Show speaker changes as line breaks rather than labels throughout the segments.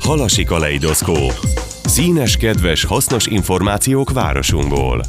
Halasi kaleidoszkóp. Színes, kedves, hasznos információk városunkból.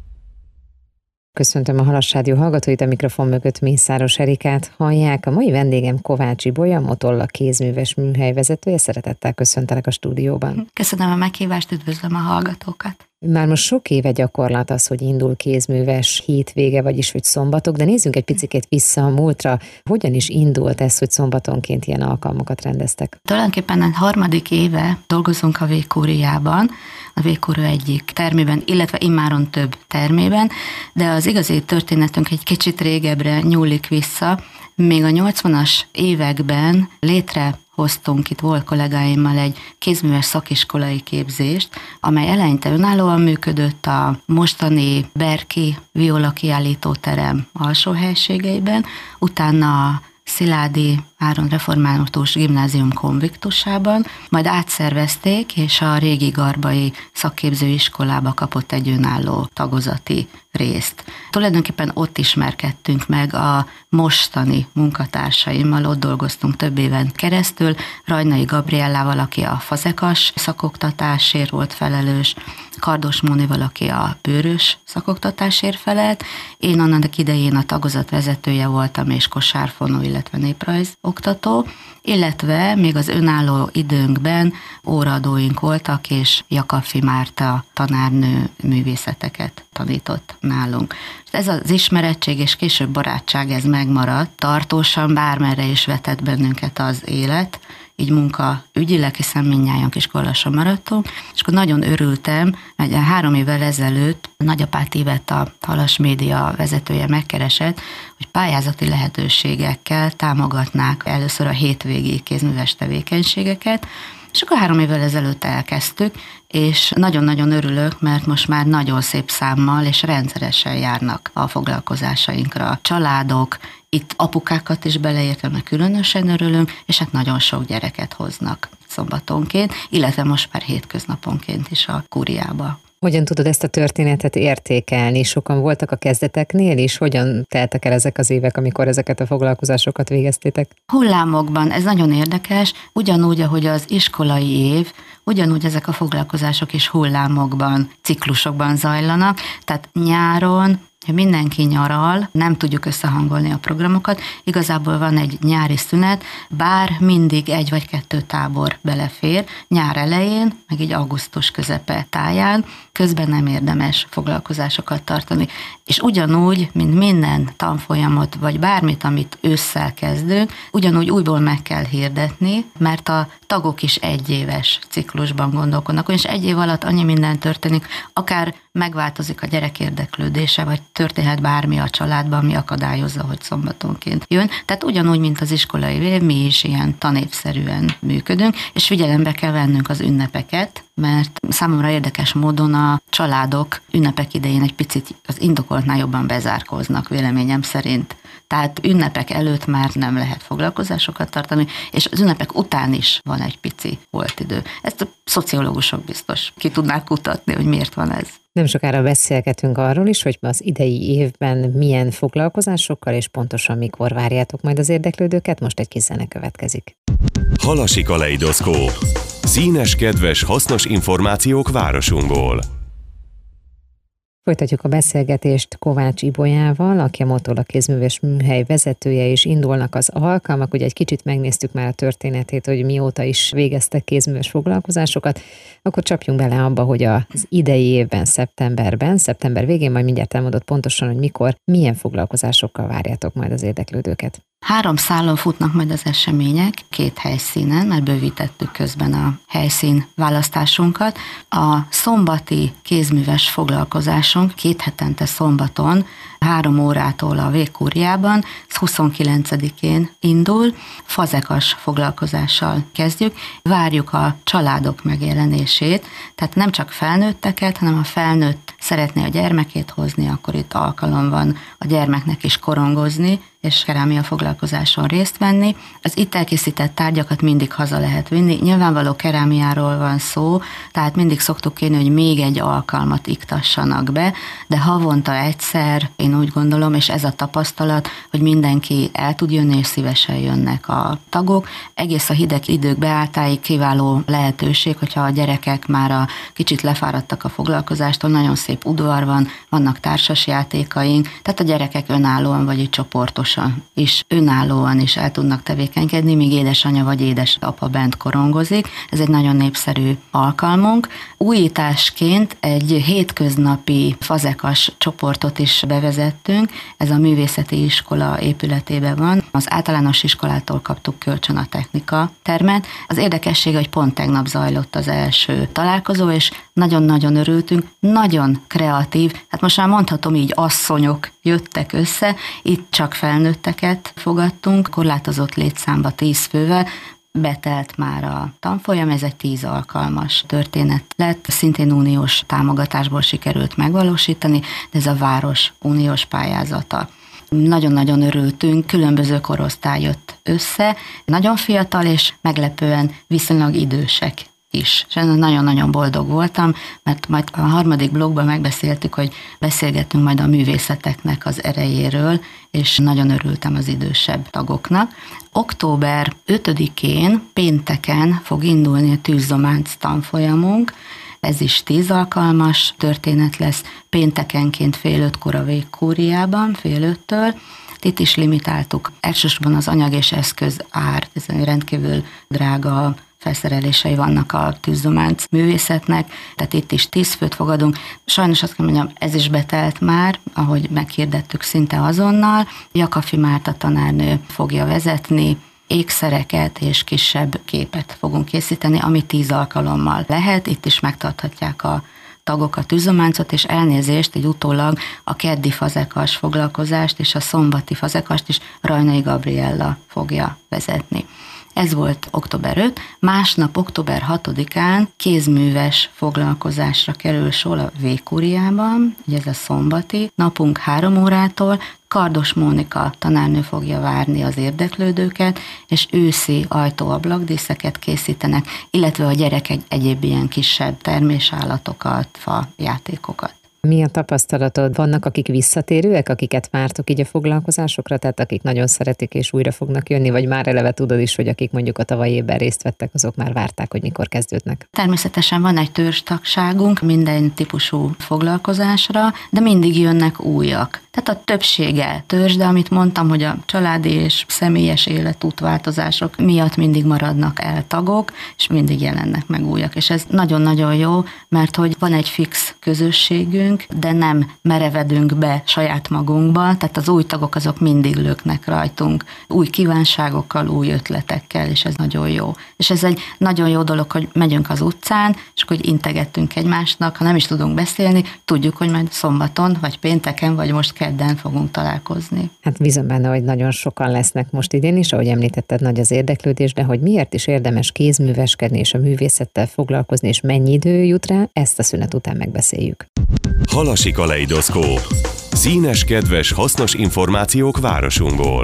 Köszöntöm a Halas Rádió hallgatóit, a mikrofon mögött Mészáros Erikát hallják. A mai vendégem Kovács Ibolya, Motolla kézműves műhely vezetője. Szeretettel köszöntelek a stúdióban.
Köszönöm a meghívást, üdvözlöm a hallgatókat.
Már most sok éve gyakorlat az, hogy indul kézműves hétvége, vagyis hogy szombatok, de nézzünk egy picikét vissza a múltra. Hogyan is indult ez, hogy szombatonként ilyen alkalmakat rendeztek?
Tulajdonképpen a harmadik éve dolgozunk a Végkúriában, a Végkúria egyik termében, illetve immáron több termében, de az igazi történetünk egy kicsit régebbre nyúlik vissza. Még a 80-as években létrehoztunk itt volt kollégáimmal egy kézműves szakiskolai képzést, amely eleinte önállóan működött a mostani Berki Viola kiállítóterem alsó helységeiben, utána a Sziládi Áron Református Gimnázium konviktusában, majd átszervezték, és a régi Garbai szakképzőiskolába kapott egy önálló tagozati részt. Tulajdonképpen ott ismerkedtünk meg a mostani munkatársaimmal, ott dolgoztunk több éven keresztül, Rajnai Gabriellával, aki a fazekas szakoktatásért volt felelős, Kardos Mónival, aki a bőrös szakoktatásért felelt, én annak idején a tagozat vezetője voltam, és kosárfonó, illetve néprajz oktató, illetve még az önálló időnkben óraadóink voltak, és Jakabfi Márta tanárnő művészeteket tanított nálunk. Ez az ismerettség és később barátság, ez megmaradt, tartósan bármerre is vetett bennünket az élet, így munka ügyileg, hiszen mindnyájan Kiskollasson maradtunk, és akkor nagyon örültem, mert 3 évvel ezelőtt Nagyapát Ivett, a Halas Média vezetője megkeresett, hogy pályázati lehetőségekkel támogatnák először a hétvégi kézműves tevékenységeket, és akkor 3 évvel ezelőtt elkezdtük, és nagyon-nagyon örülök, mert most már nagyon szép számmal és rendszeresen járnak a foglalkozásainkra a családok, itt apukákat is beleértve, mert különösen örülünk, és hát nagyon sok gyereket hoznak szombatonként, illetve most már hétköznaponként is a kúriába.
Hogyan tudod ezt a történetet értékelni? Sokan voltak a kezdeteknél is? Hogyan teltek el ezek az évek, amikor ezeket a foglalkozásokat végeztétek?
Hullámokban, ez nagyon érdekes, ugyanúgy, ahogy az iskolai év, ugyanúgy ezek a foglalkozások is hullámokban, ciklusokban zajlanak, tehát nyáron mindenki nyaral, nem tudjuk összehangolni a programokat, igazából van egy nyári szünet, bár mindig 1 vagy 2 tábor belefér, nyár elején, meg így augusztus közepe táján, közben nem érdemes foglalkozásokat tartani. És ugyanúgy, mint minden tanfolyamot, vagy bármit, amit ősszel kezdünk, ugyanúgy újból meg kell hirdetni, mert a tagok is 1 éves ciklusban gondolkodnak, és 1 év alatt annyi minden történik, akár megváltozik a gyerek érdeklődése, vagy történhet bármi a családban, ami akadályozza, hogy szombatonként jön. Tehát ugyanúgy, mint az iskolai év, mi is ilyen tanévszerűen működünk, és figyelembe kell vennünk az ünnepeket, mert számomra érdekes módon a családok ünnepek idején egy picit az indokoltnál jobban bezárkóznak, véleményem szerint. Tehát ünnepek előtt már nem lehet foglalkozásokat tartani, és az ünnepek után is van egy pici holtidő. Ezt a szociológusok biztos ki tudnák kutatni, hogy miért van ez.
Nem sokára beszélgetünk arról is, hogy az idei évben milyen foglalkozásokkal és pontosan mikor várjátok majd az érdeklődőket. Most egy kis zene következik.
Halasi kaleidoszkóp. Színes, kedves, hasznos információk városunkból.
Folytatjuk a beszélgetést Kovács Ibolyával, aki a Motolla kézműves műhely vezetője, és indulnak az alkalmak. Ugye egy kicsit megnéztük már a történetét, hogy mióta is végeztek kézműves foglalkozásokat. Akkor csapjunk bele abba, hogy az idei évben, szeptember végén, majd mindjárt elmondott pontosan, hogy mikor, milyen foglalkozásokkal várjátok majd az érdeklődőket.
3 szálon futnak majd az események, 2 helyszínen, mert bővítettük közben a helyszín választásunkat. A szombati kézműves foglalkozásunk 2 hetente szombaton 3 órától a Végkúriában, 29-én indul, fazekas foglalkozással kezdjük. Várjuk a családok megjelenését, tehát nem csak felnőtteket, hanem a felnőtt szeretné a gyermekét hozni, akkor itt alkalom van a gyermeknek is korongozni, és kerámia foglalkozáson részt venni. Az itt elkészített tárgyakat mindig haza lehet vinni. Nyilvánvaló kerámiáról van szó, tehát mindig szoktuk kérni, hogy még egy alkalmat iktassanak be, de havonta egyszer én én úgy gondolom, és ez a tapasztalat, hogy mindenki el tud jönni, és szívesen jönnek a tagok. Egész a hideg idők beálltáig kiváló lehetőség, hogyha a gyerekek már a kicsit lefáradtak a foglalkozástól, nagyon szép udvar van, vannak társasjátékaink, tehát a gyerekek önállóan vagy csoportosan is önállóan is el tudnak tevékenykedni, míg édesanyja vagy édesapa bent korongozik. Ez egy nagyon népszerű alkalmunk. Újításként egy hétköznapi fazekas csoportot is bevezettünk, ez a művészeti iskola épületében van. Az általános iskolától kaptuk kölcsön a technika termet. Az érdekesség, hogy pont tegnap zajlott az első találkozó, és nagyon-nagyon örültünk, nagyon kreatív, hát most már mondhatom így, asszonyok jöttek össze, itt csak felnőtteket fogadtunk, korlátozott létszámba 10 fővel, betelt már a tanfolyam, ez egy 10 alkalmas történet lett, szintén uniós támogatásból sikerült megvalósítani, de ez a város uniós pályázata. Nagyon-nagyon örültünk, különböző korosztály jött össze, nagyon fiatal és meglepően viszonylag idősek is. És nagyon-nagyon boldog voltam, mert majd a harmadik blogban megbeszéltük, hogy beszélgetünk majd a művészeteknek az erejéről, és nagyon örültem az idősebb tagoknak. Október 5-én, pénteken fog indulni a tűzzománc tanfolyamunk, ez is 10 alkalmas történet lesz, péntekenként 4:30 a Végkúriában, 4:30-től. Itt is limitáltuk. Elsősorban az anyag és eszköz ár, ez rendkívül drága felszerelései vannak a tűzzománc művészetnek, tehát itt is 10 főt fogadunk. Sajnos azt kell mondjam, ez is betelt már, ahogy meghirdettük szinte azonnal. Jakafi Márta tanárnő fogja vezetni, ékszereket és kisebb képet fogunk készíteni, ami 10 alkalommal lehet. Itt is megtarthatják a tagok a tűzzománcot, és elnézést, egy utólag a keddi fazekas foglalkozást és a szombati fazekast is Rajnai Gabriella fogja vezetni. Ez volt október 5, másnap október 6-án kézműves foglalkozásra kerül sor a Végkúriában, ugye ez a szombati, napunk 3 órától, Kardos Mónika tanárnő fogja várni az érdeklődőket, és őszi ajtó-ablakdíszeket készítenek, illetve a gyerekek egyéb ilyen kisebb termésállatokat, fa játékokat.
Mi a tapasztalatod? Vannak, akik visszatérőek, akiket vártok így a foglalkozásokra, tehát akik nagyon szeretik és újra fognak jönni, vagy már eleve tudod is, hogy akik mondjuk a tavalyi évben részt vettek, azok már várták, hogy mikor kezdődnek?
Természetesen van egy törzstagságunk minden típusú foglalkozásra, de mindig jönnek újak. Tehát a többsége törzs, de amit mondtam, hogy a családi és személyes életútváltozások miatt mindig maradnak el tagok, és mindig jelennek meg újak. És ez nagyon-nagyon jó, mert hogy van egy fix közösségünk, de nem merevedünk be saját magunkba, tehát az új tagok azok mindig löknek rajtunk, új kívánságokkal, új ötletekkel, és ez nagyon jó. És ez egy nagyon jó dolog, hogy megyünk az utcán, és hogy integettünk egymásnak, ha nem is tudunk beszélni, tudjuk, hogy majd szombaton, vagy pénteken, vagy most kedden fogunk találkozni.
Hát bízom benne, hogy nagyon sokan lesznek most idén is, ahogy említetted, nagy az érdeklődés, de hogy miért is érdemes kézműveskedni és a művészettel foglalkozni, és mennyi idő jut rá, ezt a szünet után megbeszéljük.
Halasi kaleidoszkóp. Színes, kedves, hasznos információk városunkból.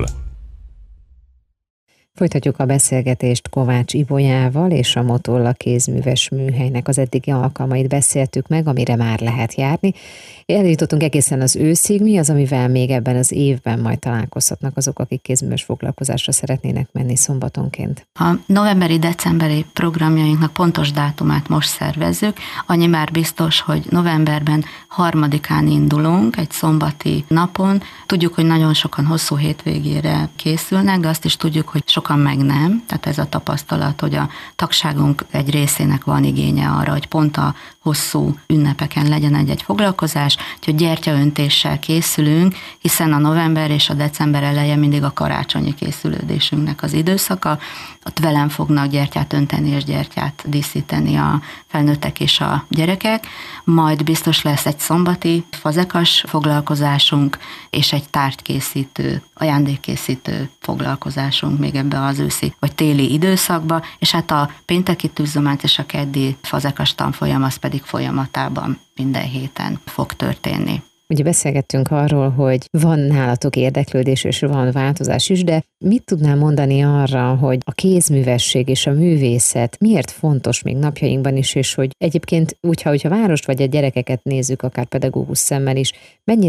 Folytatjuk a beszélgetést Kovács Ibolyával, és a Motolla kézműves műhelynek az eddigi alkalmait beszéltük meg, amire már lehet járni. Eljutottunk egészen az őszig, mi az, amivel még ebben az évben majd találkozhatnak azok, akik kézműves foglalkozásra szeretnének menni szombatonként?
A novemberi-decemberi programjainknak pontos dátumát most szervezzük. Annyi már biztos, hogy novemberben 3-án indulunk, egy szombati napon. Tudjuk, hogy nagyon sokan hosszú hétvégére készülnek, de azt is tudjuk, hogy sokan meg nem. Tehát ez a tapasztalat, hogy a tagságunk egy részének van igénye arra, hogy pont a hosszú ünnepeken legyen egy foglalkozás, úgyhogy gyertyaöntéssel készülünk, hiszen a november és a december eleje mindig a karácsonyi készülődésünknek az időszaka. Ott velem fognak gyertyát önteni és gyertyát díszíteni a felnőttek és a gyerekek. Majd biztos lesz egy szombati fazekas foglalkozásunk, és egy tárgykészítő, ajándékkészítő foglalkozásunk még ebbe az őszi vagy téli időszakba, és hát a pénteki tűzzománc és a keddi fazekas tanfolyam az pedig folyamatában minden héten fog történni.
Ugye beszélgettünk arról, hogy van nálatok érdeklődés, és van változás is, de mit tudnál mondani arra, hogy a kézművesség és a művészet miért fontos még napjainkban is, és hogy egyébként hogyha várost vagy a gyerekeket nézzük, akár pedagógus szemmel is, mennyire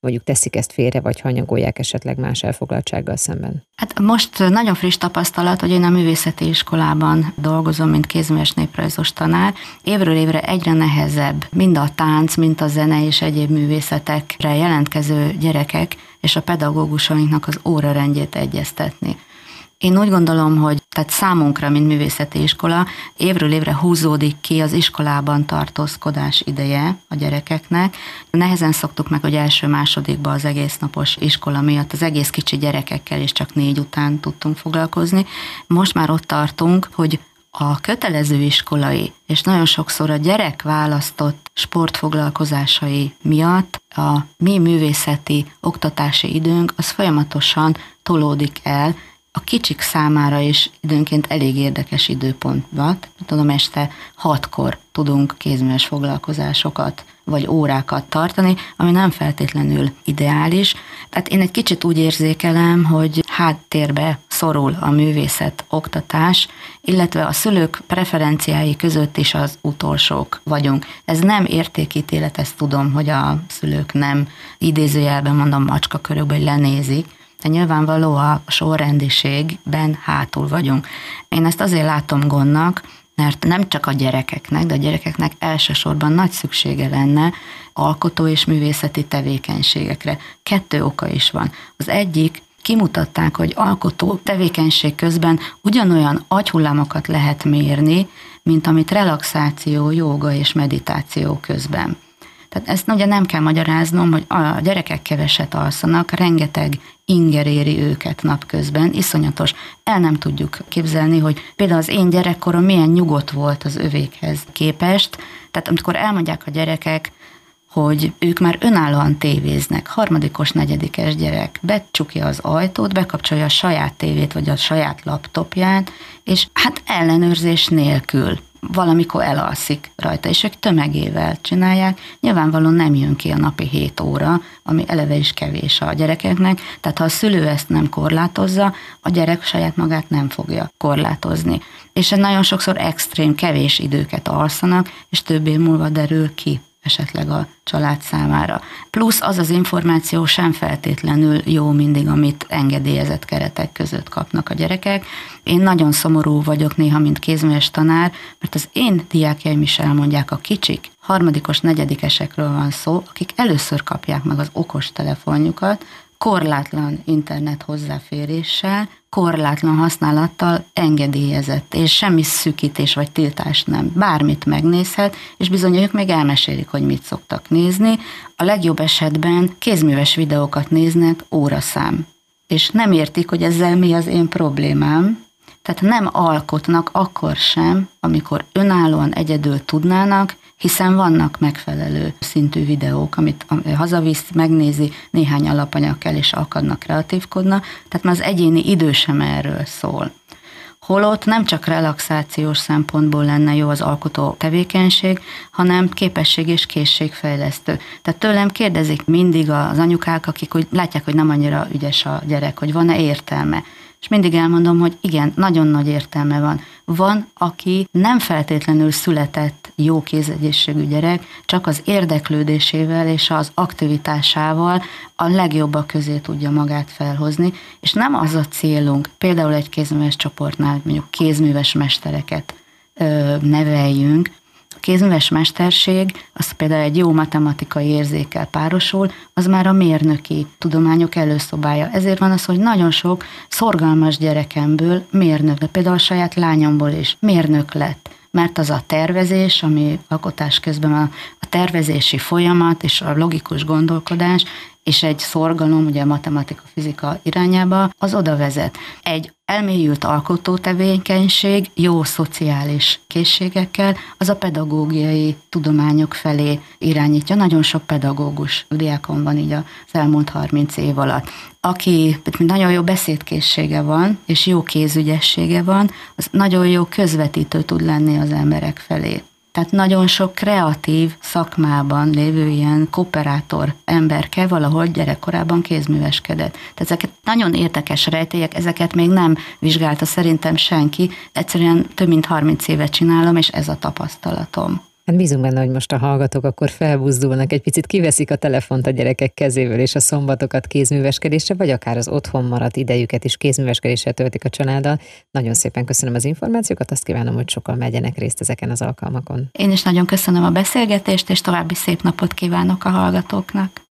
mondjuk teszik ezt félre, vagy hanyagolják esetleg más elfoglaltsággal szemben?
Hát most nagyon friss tapasztalat, hogy én a művészeti iskolában dolgozom, mint kézműves néprajzos tanár. Évről évre egyre nehezebb mind a tánc, mind a zene és egyéb művészetekre jelentkező gyerekek és a pedagógusainknak az órarendjét egyeztetni. Én úgy gondolom, hogy tehát számunkra, mint művészeti iskola, évről évre húzódik ki az iskolában tartózkodás ideje a gyerekeknek. Nehezen szoktuk meg, hogy első-másodikba az egész napos iskola miatt az egész kicsi gyerekekkel is csak 4 után tudtunk foglalkozni. Most már ott tartunk, hogy a kötelező iskolai és nagyon sokszor a gyerek választott sportfoglalkozásai miatt a mi művészeti oktatási időnk az folyamatosan tolódik el, a kicsik számára is időnként elég érdekes időpontban. Tudom, este 6-kor tudunk kézműves foglalkozásokat vagy órákat tartani, ami nem feltétlenül ideális. Tehát én egy kicsit úgy érzékelem, hogy háttérbe szorul a művészet oktatás, illetve a szülők preferenciái között is az utolsók vagyunk. Ez nem értékítélet, ezt tudom, hogy a szülők nem idézőjelben mondom macskakörökbe, hogy lenézik, de nyilvánvaló a sorrendiségben hátul vagyunk. Én ezt azért látom gondnak, mert nem csak a gyerekeknek, de a gyerekeknek elsősorban nagy szüksége lenne alkotó és művészeti tevékenységekre. 2 oka is van. Az egyik, kimutatták, hogy alkotó tevékenység közben ugyanolyan agyhullámokat lehet mérni, mint amit relaxáció, jóga és meditáció közben. Tehát ezt ugye nem kell magyaráznom, hogy a gyerekek keveset alszanak, rengeteg inger éri őket napközben, iszonyatos. El nem tudjuk képzelni, hogy például az én gyerekkorom milyen nyugodt volt az övékhez képest. Tehát amikor elmondják a gyerekek, hogy ők már önállóan tévéznek, 3., 4. gyerek becsukja az ajtót, bekapcsolja a saját tévét vagy a saját laptopját, és hát ellenőrzés nélkül valamikor elalszik rajta, és ők tömegével csinálják. Nyilvánvalóan nem jön ki a napi 7 óra, ami eleve is kevés a gyerekeknek, tehát ha a szülő ezt nem korlátozza, a gyerek saját magát nem fogja korlátozni. És nagyon sokszor extrém, kevés időket alszanak, és több év múlva derül ki esetleg a család számára. Plusz az információ sem feltétlenül jó mindig, amit engedélyezett keretek között kapnak a gyerekek. Én nagyon szomorú vagyok néha, mint kézműves tanár, mert az én diákjaim is elmondják, a kicsik, 3., 4. van szó, akik először kapják meg az okostelefonjukat, korlátlan internet hozzáféréssel, korlátlan használattal engedélyezett, és semmi szűkítés vagy tiltás nem. Bármit megnézhet, és bizony ők még elmesélik, hogy mit szoktak nézni. A legjobb esetben kézműves videókat néznek óraszám, és nem értik, hogy ezzel mi az én problémám. Tehát nem alkotnak akkor sem, amikor önállóan egyedül tudnának, hiszen vannak megfelelő szintű videók, amit hazavisz, megnézi, néhány alapanyag kell, és akadnak, kreatívkodnak, tehát már az egyéni idő sem erről szól. Holott nem csak relaxációs szempontból lenne jó az alkotó tevékenység, hanem képesség és készségfejlesztő. Tehát tőlem kérdezik mindig az anyukák, akik úgy látják, hogy nem annyira ügyes a gyerek, hogy van-e értelme. És mindig elmondom, hogy igen, nagyon nagy értelme van. Van, aki nem feltétlenül született jó kézegészségű gyerek, csak az érdeklődésével és az aktivitásával a legjobbak közé tudja magát felhozni, és nem az a célunk, például egy kézműves csoportnál mondjuk kézműves mestereket neveljünk. A kézműves mesterség, az például egy jó matematikai érzékkel párosul, az már a mérnöki tudományok előszobája. Ezért van az, hogy nagyon sok szorgalmas gyerekemből mérnök, de például a saját lányomból is mérnök lett. Mert az a tervezés, ami alkotás közben a tervezési folyamat és a logikus gondolkodás, és egy szorgalom, ugye a matematika, fizika irányába, az oda vezet. Egy elmélyült alkotó tevékenység, jó szociális készségekkel, az a pedagógiai tudományok felé irányítja. Nagyon sok pedagógus diákon van így az elmúlt 30 év alatt. Aki nagyon jó beszédkészsége van, és jó kézügyessége van, az nagyon jó közvetítő tud lenni az emberek felé. Tehát nagyon sok kreatív szakmában lévő ilyen kooperátor emberke valahol gyerekkorában kézműveskedett. Tehát ezeket nagyon érdekes rejtélyek, ezeket még nem vizsgálta szerintem senki. Egyszerűen több mint 30 éve csinálom, és ez a tapasztalatom.
Hát bízunk benne, hogy most a hallgatók akkor felbuzdulnak, egy picit kiveszik a telefont a gyerekek kezéből, és a szombatokat kézműveskedésre, vagy akár az otthon maradt idejüket is kézműveskedésre töltik a családdal. Nagyon szépen köszönöm az információkat, azt kívánom, hogy sokan megyenek részt ezeken az alkalmakon.
Én is nagyon köszönöm a beszélgetést, és további szép napot kívánok a hallgatóknak.